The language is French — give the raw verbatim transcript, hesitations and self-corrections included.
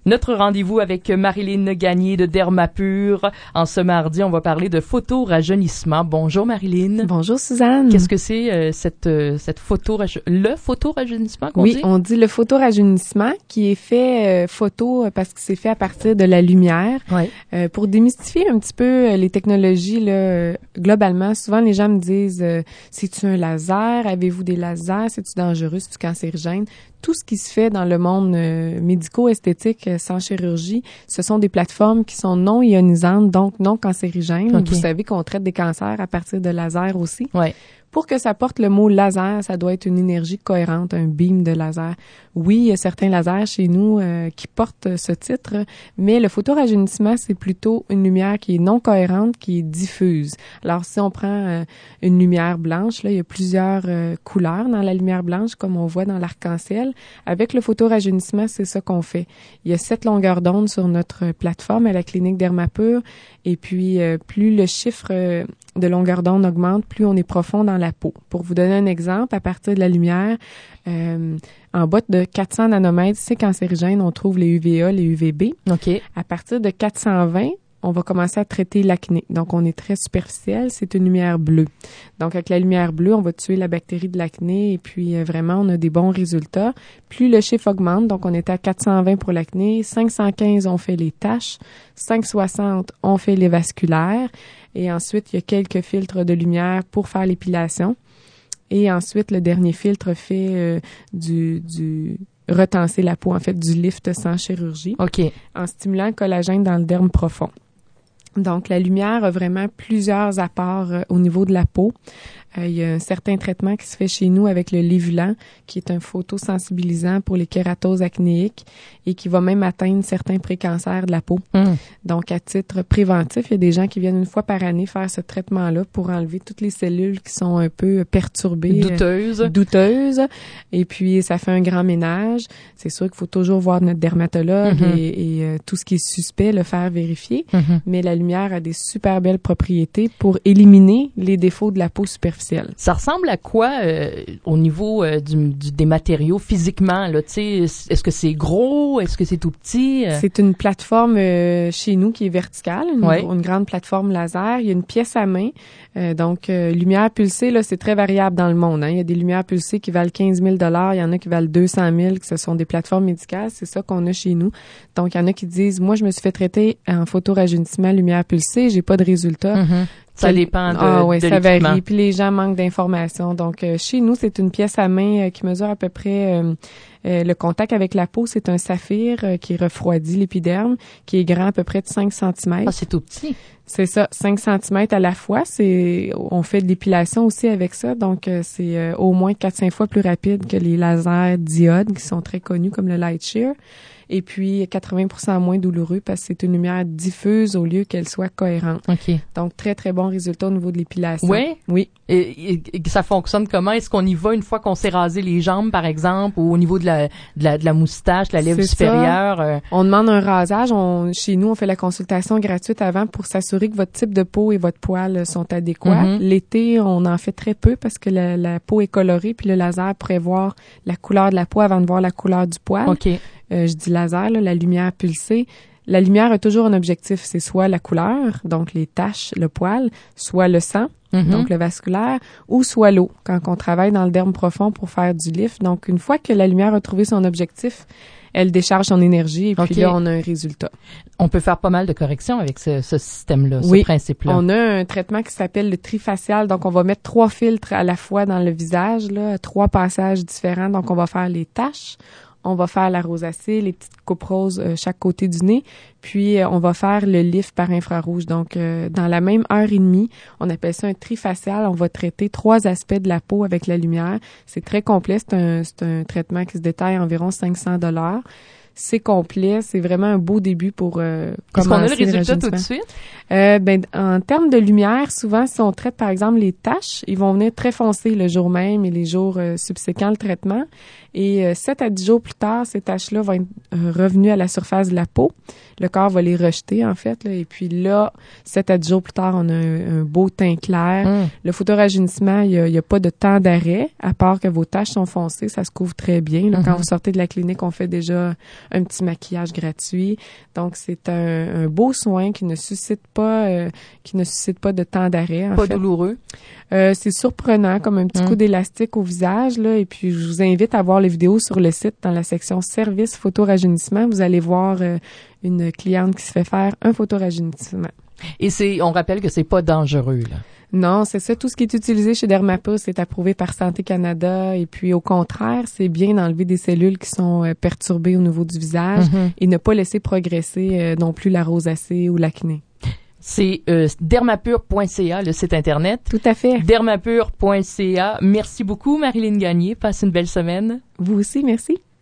Notre rendez-vous avec Marilyn Gagné de Dermapur. En ce mardi, on va parler de photorajeunissement. Bonjour Marilyn. Bonjour Suzanne. Qu'est-ce que c'est euh, cette euh, cette photo le photorajeunissement qu'on oui, dit? Oui, on dit le photorajeunissement qui est fait euh, photo parce que c'est fait à partir de la lumière. Ouais. Euh, pour démystifier un petit peu euh, les technologies là, euh, globalement, souvent les gens me disent euh, c'est-tu un laser? Avez-vous des lasers? C'est-tu dangereux? C'est-tu cancérigène? Tout ce qui se fait dans le monde euh, médico-esthétique euh, sans chirurgie, ce sont des plateformes qui sont non ionisantes, donc non cancérigènes. Okay. Vous savez qu'on traite des cancers à partir de laser aussi. Ouais. Pour que ça porte le mot laser, ça doit être une énergie cohérente, un beam de laser. Oui, il y a certains lasers chez nous euh, qui portent ce titre, mais le photorajeunissement, c'est plutôt une lumière qui est non cohérente, qui est diffuse. Alors, si on prend euh, une lumière blanche, là, il y a plusieurs euh, couleurs dans la lumière blanche, comme on voit dans l'arc-en-ciel. Avec le photorajeunissement, c'est ça qu'on fait. Il y a sept longueurs d'onde sur notre plateforme à la clinique Dermapur, et puis euh, plus le chiffre euh, de longueur d'onde augmente, plus on est profond dans la peau. Pour vous donner un exemple, à partir de la lumière, euh, en bas de quatre cents nanomètres, c'est cancérigène, on trouve les U V A, les U V B. OK. À partir de quatre cent vingt, on va commencer à traiter l'acné. Donc, on est très superficiel. C'est une lumière bleue. Donc, avec la lumière bleue, on va tuer la bactérie de l'acné et puis euh, vraiment, on a des bons résultats. Plus le chiffre augmente, donc on est à quatre cent vingt pour l'acné, cinq cent quinze, on fait les taches, cinq cent soixante, on fait les vasculaires et ensuite, il y a quelques filtres de lumière pour faire l'épilation. Et ensuite, le dernier filtre fait euh, du... du retenser la peau, en fait, du lift sans chirurgie. OK. En stimulant le collagène dans le derme profond. Donc, la lumière a vraiment plusieurs apports euh, au niveau de la peau. Euh, il y a un certain traitement qui se fait chez nous avec le Lévulan, qui est un photosensibilisant pour les kératoses acnéiques et qui va même atteindre certains précancers de la peau. Mm. Donc, à titre préventif, il y a des gens qui viennent une fois par année faire ce traitement-là pour enlever toutes les cellules qui sont un peu perturbées. Douteuses. Euh, douteuses. Et puis, ça fait un grand ménage. C'est sûr qu'il faut toujours voir notre dermatologue mm-hmm. et, et euh, tout ce qui est suspect, le faire vérifier. Mm-hmm. Mais la lumière a des super belles propriétés pour éliminer les défauts de la peau superficielle. Ça ressemble à quoi euh, au niveau euh, du, du, des matériaux physiquement, là, tu sais, est-ce que c'est gros, est-ce que c'est tout petit? Euh? C'est une plateforme euh, chez nous qui est verticale, une, ouais. une grande plateforme laser. Il y a une pièce à main, euh, donc euh, lumière pulsée, là, c'est très variable dans le monde. Hein. Il y a des lumières pulsées qui valent quinze mille dollars, il y en a qui valent deux cent mille, que ce sont des plateformes médicales, c'est ça qu'on a chez nous. Donc, il y en a qui disent, moi, je me suis fait traiter en photorajeunissement lumière pulsée, j'ai pas de résultat. Mm-hmm. Ça dépend de, ah, ouais, de ça l'équipement. varie. Puis les gens manquent d'informations. Donc, euh, chez nous, c'est une pièce à main euh, qui mesure à peu près... Euh, euh, le contact avec la peau, c'est un saphir euh, qui refroidit l'épiderme, qui est grand à peu près de cinq centimètres. Ah, c'est tout petit. C'est ça, cinq centimètres à la fois. C'est, on fait de l'épilation aussi avec ça. Donc, euh, c'est euh, au moins quatre à cinq fois plus rapide que les lasers diodes qui sont très connus comme le Light Shear. Et puis, quatre-vingts pour cent moins douloureux parce que c'est une lumière diffuse au lieu qu'elle soit cohérente. OK. Donc, très, très bon résultat au niveau de l'épilation. Oui? Oui. Et, et, et ça fonctionne comment? Est-ce qu'on y va une fois qu'on s'est rasé les jambes, par exemple, ou au niveau de la, de la, de la moustache, de la lèvre c'est supérieure? Euh... On demande un rasage. On, chez nous, on fait la consultation gratuite avant pour s'assurer que votre type de peau et votre poil sont adéquats. Mm-hmm. L'été, on en fait très peu parce que la, la peau est colorée puis le laser pourrait voir la couleur de la peau avant de voir la couleur du poil. OK. Euh, je dis laser, là, la lumière pulsée. La lumière a toujours un objectif, c'est soit la couleur, donc les taches, le poil, soit le sang, mm-hmm. donc le vasculaire, ou soit l'eau, quand on travaille dans le derme profond pour faire du lift. Donc, une fois que la lumière a trouvé son objectif, elle décharge son énergie et puis okay. là, on a un résultat. On peut faire pas mal de corrections avec ce, ce système-là, oui, ce principe-là. On a un traitement qui s'appelle le trifacial. Donc, on va mettre trois filtres à la fois dans le visage, là, trois passages différents. Donc, on va faire les taches. On va faire la rosacée, les petites coupes roses euh, chaque côté du nez, puis euh, on va faire le lift par infrarouge. Donc, euh, dans la même heure et demie, on appelle ça un trifacial. On va traiter trois aspects de la peau avec la lumière. C'est très complet. C'est un, c'est un traitement qui se détaille à environ cinq cents dollars. C'est complet, c'est vraiment un beau début pour euh, commencer. Est-ce qu'on a le résultat le tout de suite? Euh, ben, en termes de lumière, souvent, si on traite, par exemple, les taches, ils vont venir très foncés le jour même et les jours euh, subséquents le traitement. Et euh, sept à dix jours plus tard, ces taches-là vont être euh, revenues à la surface de la peau. Le corps va les rejeter, en fait. Là, et puis là, sept à dix jours plus tard, on a un, un beau teint clair. Mm. Le photorajeunissement, il n'y a, a pas de temps d'arrêt, à part que vos taches sont foncées, ça se couvre très bien. Là, mm-hmm. Quand vous sortez de la clinique, on fait déjà un petit maquillage gratuit. Donc, c'est un, un beau soin qui ne suscite pas, euh, qui ne suscite pas de temps d'arrêt. En pas fait. douloureux? Euh, c'est surprenant, comme un petit mm. coup d'élastique au visage. Là, et puis, je vous invite à voir les vidéos sur le site dans la section service photorajeunissement. Vous allez voir euh, une cliente qui se fait faire un photorajeunissement. Et c'est, on rappelle que c'est pas dangereux, là. Non, c'est ça. Tout ce qui est utilisé chez Dermapur, c'est approuvé par Santé Canada. Et puis, au contraire, c'est bien d'enlever des cellules qui sont euh, perturbées au niveau du visage mm-hmm. et ne pas laisser progresser euh, non plus la rosacée ou l'acné. C'est euh, dermapur point c a, le site Internet. Tout à fait. dermapur point c a. Merci beaucoup, Marilyn Gagné. Passe une belle semaine. Vous aussi, merci.